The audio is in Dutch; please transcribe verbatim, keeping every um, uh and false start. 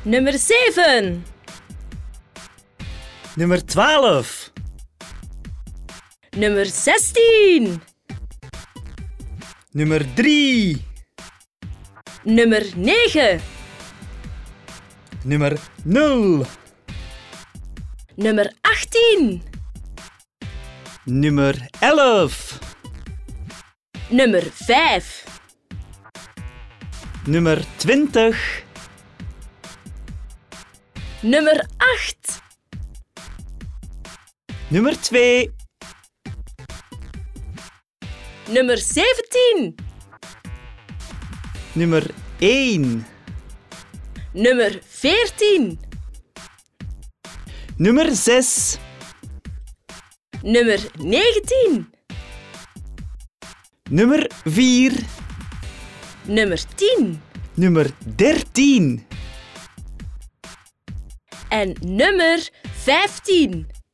Nummer zeven. Nummer twaalf. Nummer zestien. Nummer drie. Nummer negen. Nummer nul. Nummer achttien. Nummer elf. Nummer vijf. Nummer twintig. Nummer acht. Nummer twee. Nummer zeventien. Nummer één. Nummer veertien. Nummer zes. Nummer negentien. Nummer vier. Nummer tien. Nummer dertien. En nummer vijftien.